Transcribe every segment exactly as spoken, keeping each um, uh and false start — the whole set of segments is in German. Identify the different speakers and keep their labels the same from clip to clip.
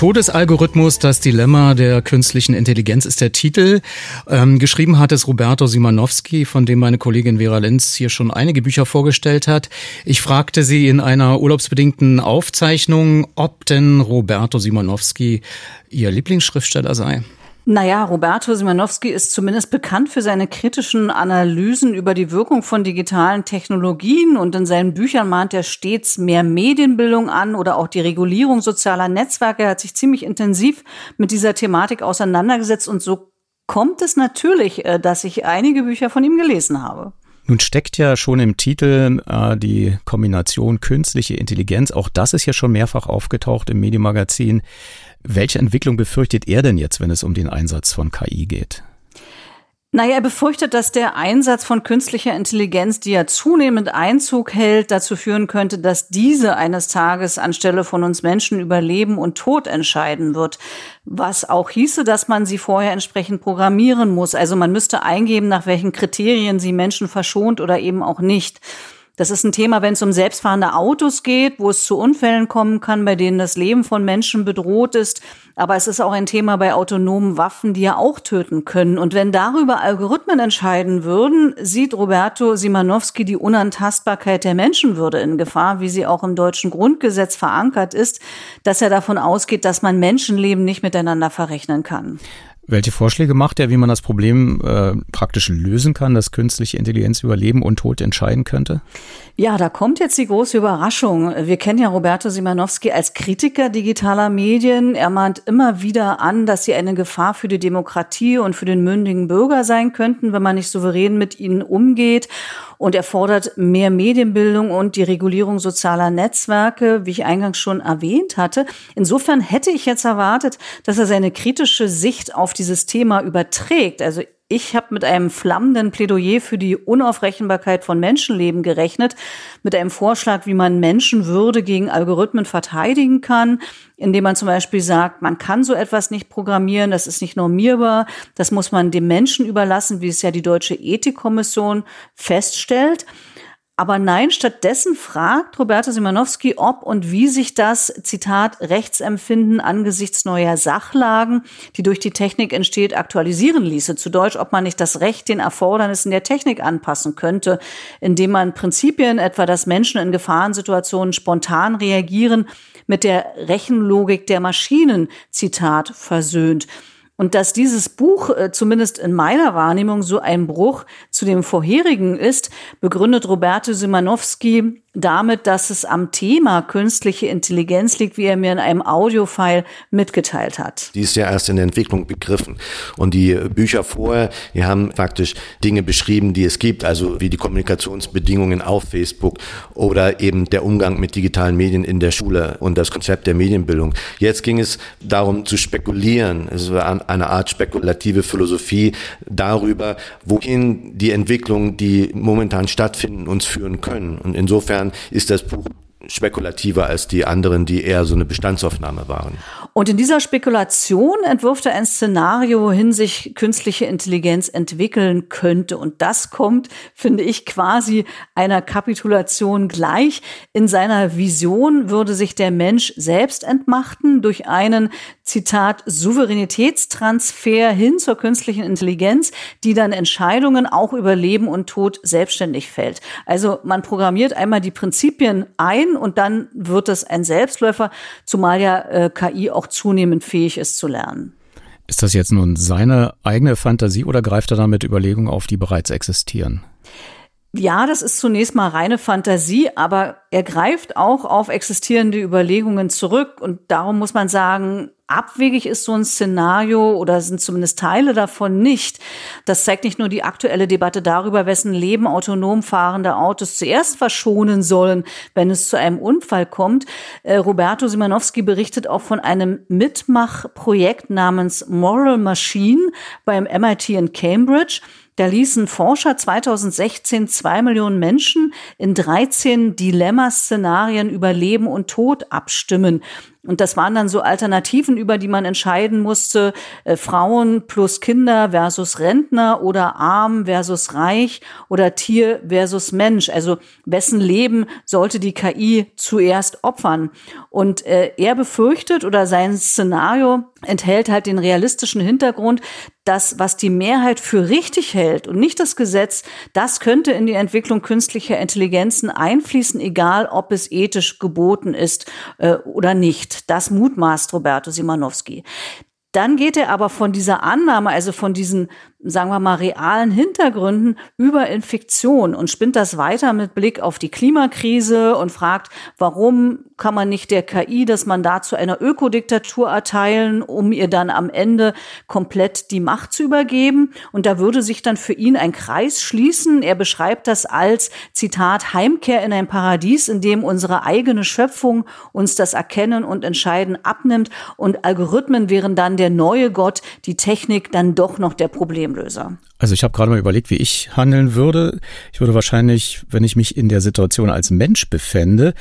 Speaker 1: Todesalgorithmus, das Dilemma der künstlichen Intelligenz ist der Titel. Ähm, geschrieben hat es Roberto Simanowski, von dem meine Kollegin Vera Lenz hier schon einige Bücher vorgestellt hat. Ich fragte sie in einer urlaubsbedingten Aufzeichnung, ob denn Roberto Simanowski ihr Lieblingsschriftsteller sei.
Speaker 2: Naja, Roberto Simanowski ist zumindest bekannt für seine kritischen Analysen über die Wirkung von digitalen Technologien, und in seinen Büchern mahnt er stets mehr Medienbildung an oder auch die Regulierung sozialer Netzwerke. Er hat sich ziemlich intensiv mit dieser Thematik auseinandergesetzt, und so kommt es natürlich, dass ich einige Bücher von ihm gelesen habe.
Speaker 1: Nun steckt ja schon im Titel äh, die Kombination künstliche Intelligenz. Auch das ist ja schon mehrfach aufgetaucht im Medienmagazin. Welche Entwicklung befürchtet er denn jetzt, wenn es um den Einsatz von K I geht?
Speaker 2: Naja, er befürchtet, dass der Einsatz von künstlicher Intelligenz, die ja zunehmend Einzug hält, dazu führen könnte, dass diese eines Tages anstelle von uns Menschen über Leben und Tod entscheiden wird. Was auch hieße, dass man sie vorher entsprechend programmieren muss. Also man müsste eingeben, nach welchen Kriterien sie Menschen verschont oder eben auch nicht. Das ist ein Thema, wenn es um selbstfahrende Autos geht, wo es zu Unfällen kommen kann, bei denen das Leben von Menschen bedroht ist. Aber es ist auch ein Thema bei autonomen Waffen, die ja auch töten können. Und wenn darüber Algorithmen entscheiden würden, sieht Roberto Simanowski die Unantastbarkeit der Menschenwürde in Gefahr, wie sie auch im deutschen Grundgesetz verankert ist, dass er davon ausgeht, dass man Menschenleben nicht miteinander verrechnen kann.
Speaker 1: Welche Vorschläge macht er, wie man das Problem äh, praktisch lösen kann, dass künstliche Intelligenz über Leben und Tod entscheiden könnte?
Speaker 2: Ja, da kommt jetzt die große Überraschung. Wir kennen ja Roberto Simanowski als Kritiker digitaler Medien. Er mahnt immer wieder an, dass sie eine Gefahr für die Demokratie und für den mündigen Bürger sein könnten, wenn man nicht souverän mit ihnen umgeht. Und er fordert mehr Medienbildung und die Regulierung sozialer Netzwerke, wie ich eingangs schon erwähnt hatte. Insofern hätte ich jetzt erwartet, dass er seine kritische Sicht auf dieses Thema überträgt. Also ich habe mit einem flammenden Plädoyer für die Unaufrechenbarkeit von Menschenleben gerechnet, mit einem Vorschlag, wie man Menschenwürde gegen Algorithmen verteidigen kann, indem man zum Beispiel sagt, man kann so etwas nicht programmieren, das ist nicht normierbar, das muss man dem Menschen überlassen, wie es ja die Deutsche Ethikkommission feststellt. Aber nein, stattdessen fragt Roberto Simanowski, ob und wie sich das, Zitat, Rechtsempfinden angesichts neuer Sachlagen, die durch die Technik entsteht, aktualisieren ließe. Zu Deutsch, ob man nicht das Recht den Erfordernissen der Technik anpassen könnte, indem man Prinzipien, etwa dass Menschen in Gefahrensituationen spontan reagieren, mit der Rechenlogik der Maschinen, Zitat, versöhnt. Und dass dieses Buch, äh, zumindest in meiner Wahrnehmung, so ein Bruch zu dem vorherigen ist, begründet Roberto Simanowski damit, dass es am Thema künstliche Intelligenz liegt, wie er mir in einem Audiofile mitgeteilt hat.
Speaker 3: Die ist ja erst in der Entwicklung begriffen. Und die Bücher vorher, die haben praktisch Dinge beschrieben, die es gibt, also wie die Kommunikationsbedingungen auf Facebook oder eben der Umgang mit digitalen Medien in der Schule und das Konzept der Medienbildung. Jetzt ging es darum zu spekulieren. Es war eine Art spekulative Philosophie darüber, wohin die Entwicklungen, die momentan stattfinden, uns führen können. Und insofern ist das Buch spekulativer als die anderen, die eher so eine Bestandsaufnahme waren.
Speaker 2: Und in dieser Spekulation entwirft er ein Szenario, wohin sich künstliche Intelligenz entwickeln könnte. Und das kommt, finde ich, quasi einer Kapitulation gleich. In seiner Vision würde sich der Mensch selbst entmachten durch einen, Zitat, Souveränitätstransfer hin zur künstlichen Intelligenz, die dann Entscheidungen auch über Leben und Tod selbstständig fällt. Also man programmiert einmal die Prinzipien ein und dann wird es ein Selbstläufer, zumal ja äh, K I auch zunehmend fähig ist zu lernen.
Speaker 1: Ist das jetzt nun seine eigene Fantasie oder greift er damit Überlegungen auf, die bereits existieren?
Speaker 2: Ja, das ist zunächst mal reine Fantasie, aber er greift auch auf existierende Überlegungen zurück. Und darum muss man sagen, abwegig ist so ein Szenario oder sind zumindest Teile davon nicht. Das zeigt nicht nur die aktuelle Debatte darüber, wessen Leben autonom fahrende Autos zuerst verschonen sollen, wenn es zu einem Unfall kommt. Äh, Roberto Simanowski berichtet auch von einem Mitmachprojekt namens Moral Machine beim M I T in Cambridge. Da ließen Forscher zweitausendsechzehn zwei Millionen Menschen in dreizehn Dilemma-Szenarien über Leben und Tod abstimmen. Und das waren dann so Alternativen, über die man entscheiden musste, äh, Frauen plus Kinder versus Rentner oder arm versus reich oder Tier versus Mensch. Also wessen Leben sollte die K I zuerst opfern? Und äh, er befürchtet, oder sein Szenario enthält halt den realistischen Hintergrund, dass was die Mehrheit für richtig hält und nicht das Gesetz, das könnte in die Entwicklung künstlicher Intelligenzen einfließen, egal ob es ethisch geboten ist äh, oder nicht. Das mutmaßt Roberto Simanowski. Dann geht er aber von dieser Annahme, also von diesen, sagen wir mal, realen Hintergründen über in Fiktion und spinnt das weiter mit Blick auf die Klimakrise und fragt, warum kann man nicht der K I das Mandat zu einer Ökodiktatur erteilen, um ihr dann am Ende komplett die Macht zu übergeben? Und da würde sich dann für ihn ein Kreis schließen. Er beschreibt das als, Zitat, Heimkehr in ein Paradies, in dem unsere eigene Schöpfung uns das Erkennen und Entscheiden abnimmt und Algorithmen wären dann der neue Gott, die Technik dann doch noch der Problemlöser.
Speaker 1: Also ich habe gerade mal überlegt, wie ich handeln würde. Ich würde wahrscheinlich, wenn ich mich in der Situation als Mensch befände,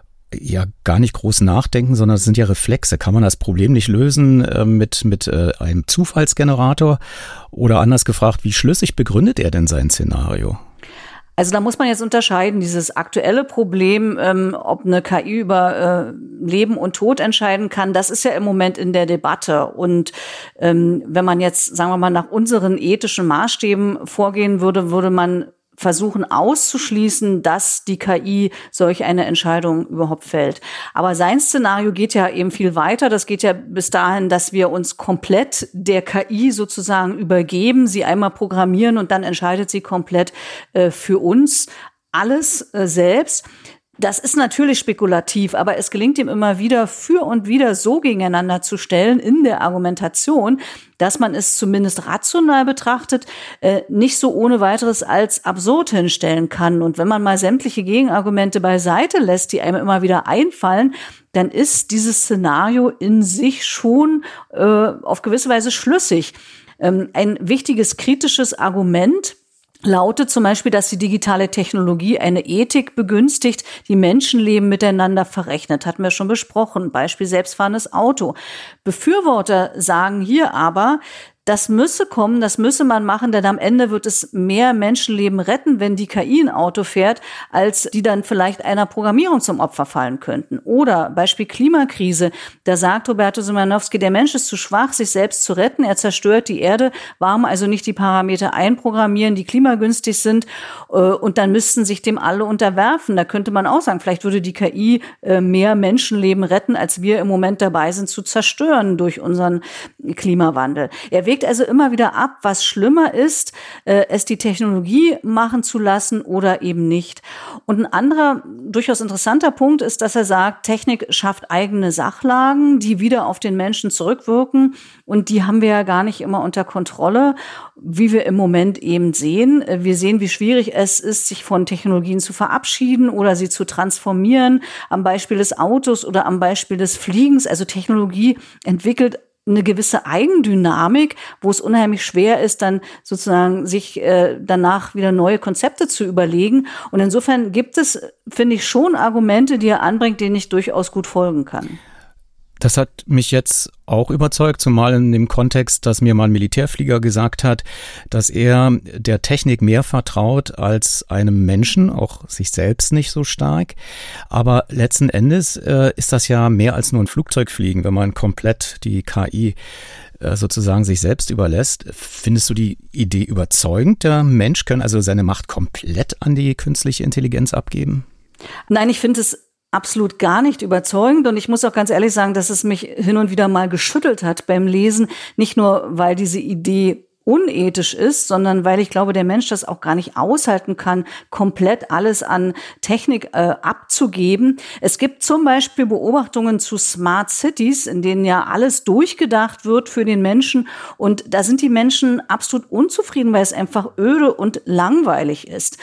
Speaker 1: ja gar nicht groß nachdenken, sondern es sind ja Reflexe. Kann man das Problem nicht lösen äh, mit mit äh, einem Zufallsgenerator? Oder anders gefragt, wie schlüssig begründet er denn sein Szenario?
Speaker 2: Also da muss man jetzt unterscheiden, dieses aktuelle Problem, ähm, ob eine K I über äh, Leben und Tod entscheiden kann, das ist ja im Moment in der Debatte. Und ähm, wenn man jetzt, sagen wir mal, nach unseren ethischen Maßstäben vorgehen würde, würde man versuchen auszuschließen, dass die K I solch eine Entscheidung überhaupt fällt. Aber sein Szenario geht ja eben viel weiter. Das geht ja bis dahin, dass wir uns komplett der K I sozusagen übergeben, sie einmal programmieren und dann entscheidet sie komplett äh, für uns alles äh, selbst. Das ist natürlich spekulativ, aber es gelingt ihm immer wieder, für und wieder so gegeneinander zu stellen in der Argumentation, dass man es zumindest rational betrachtet, äh, nicht so ohne weiteres als absurd hinstellen kann. Und wenn man mal sämtliche Gegenargumente beiseite lässt, die einem immer wieder einfallen, dann ist dieses Szenario in sich schon äh, auf gewisse Weise schlüssig. Ähm, ein wichtiges kritisches Argument lautet zum Beispiel, dass die digitale Technologie eine Ethik begünstigt, die Menschenleben miteinander verrechnet. Hatten wir schon besprochen. Beispiel selbstfahrendes Auto. Befürworter sagen hier aber, das müsse kommen, das müsse man machen, denn am Ende wird es mehr Menschenleben retten, wenn die K I ein Auto fährt, als die dann vielleicht einer Programmierung zum Opfer fallen könnten. Oder Beispiel Klimakrise, da sagt Roberto Simanowski, der Mensch ist zu schwach, sich selbst zu retten, er zerstört die Erde, warum also nicht die Parameter einprogrammieren, die klimagünstig sind, und dann müssten sich dem alle unterwerfen. Da könnte man auch sagen, vielleicht würde die K I mehr Menschenleben retten, als wir im Moment dabei sind zu zerstören durch unseren Klimawandel. Er wägt also immer wieder ab, was schlimmer ist, äh, es die Technologie machen zu lassen oder eben nicht. Und ein anderer, durchaus interessanter Punkt ist, dass er sagt, Technik schafft eigene Sachlagen, die wieder auf den Menschen zurückwirken. Und die haben wir ja gar nicht immer unter Kontrolle, wie wir im Moment eben sehen. Wir sehen, wie schwierig es ist, sich von Technologien zu verabschieden oder sie zu transformieren, am Beispiel des Autos oder am Beispiel des Fliegens. Also Technologie entwickelt eine gewisse Eigendynamik, wo es unheimlich schwer ist, dann sozusagen sich äh, danach wieder neue Konzepte zu überlegen. Und insofern gibt es, finde ich, schon Argumente, die er anbringt, denen ich durchaus gut folgen kann.
Speaker 1: Das hat mich jetzt auch überzeugt, zumal in dem Kontext, dass mir mal ein Militärflieger gesagt hat, dass er der Technik mehr vertraut als einem Menschen, auch sich selbst nicht so stark. Aber letzten Endes äh, ist das ja mehr als nur ein Flugzeugfliegen, wenn man komplett die K I äh, sozusagen sich selbst überlässt. Findest du die Idee überzeugend? Der Mensch kann also seine Macht komplett an die künstliche Intelligenz abgeben?
Speaker 2: Nein, ich finde es absolut gar nicht überzeugend. Und ich muss auch ganz ehrlich sagen, dass es mich hin und wieder mal geschüttelt hat beim Lesen. Nicht nur, weil diese Idee unethisch ist, sondern weil ich glaube, der Mensch das auch gar nicht aushalten kann, komplett alles an Technik äh, abzugeben. Es gibt zum Beispiel Beobachtungen zu Smart Cities, in denen ja alles durchgedacht wird für den Menschen. Und da sind die Menschen absolut unzufrieden, weil es einfach öde und langweilig ist.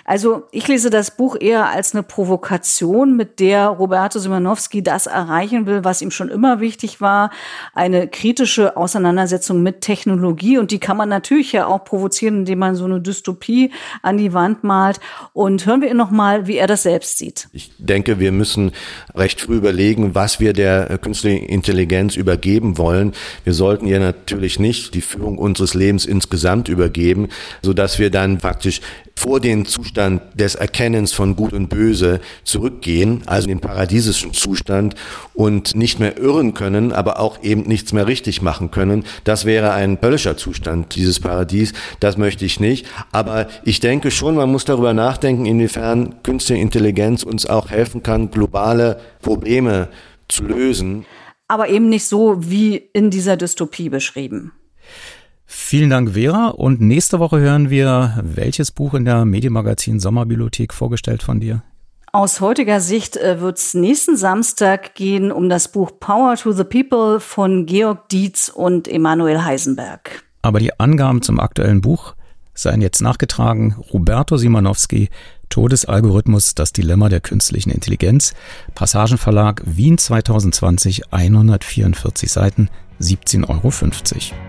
Speaker 2: Also ich lese das Buch eher als eine Provokation, mit der Roberto Simanowski das erreichen will, was ihm schon immer wichtig war, eine kritische Auseinandersetzung mit Technologie. Und die kann man natürlich ja auch provozieren, indem man so eine Dystopie an die Wand malt. Und hören wir ihn noch mal, wie er das selbst sieht.
Speaker 3: Ich denke, wir müssen recht früh überlegen, was wir der künstlichen Intelligenz übergeben wollen. Wir sollten ihr natürlich nicht die Führung unseres Lebens insgesamt übergeben, sodass wir dann faktisch vor den Zustand des Erkennens von Gut und Böse zurückgehen, also in den paradiesischen Zustand und nicht mehr irren können, aber auch eben nichts mehr richtig machen können. Das wäre ein höllischer Zustand, dieses Paradies. Das möchte ich nicht. Aber ich denke schon, man muss darüber nachdenken, inwiefern künstliche Intelligenz uns auch helfen kann, globale Probleme zu lösen.
Speaker 2: Aber eben nicht so wie in dieser Dystopie beschrieben.
Speaker 1: Vielen Dank, Vera. Und nächste Woche hören wir, welches Buch in der Medienmagazin Sommerbibliothek vorgestellt von dir?
Speaker 2: Aus heutiger Sicht wird es nächsten Samstag gehen um das Buch Power to the People von Georg Dietz und Emanuel Heisenberg.
Speaker 1: Aber die Angaben zum aktuellen Buch seien jetzt nachgetragen. Roberto Simanowski, Todesalgorithmus, das Dilemma der künstlichen Intelligenz. Passagenverlag, Wien zweitausendzwanzig, hundertvierundvierzig Seiten, siebzehn Euro fünfzig.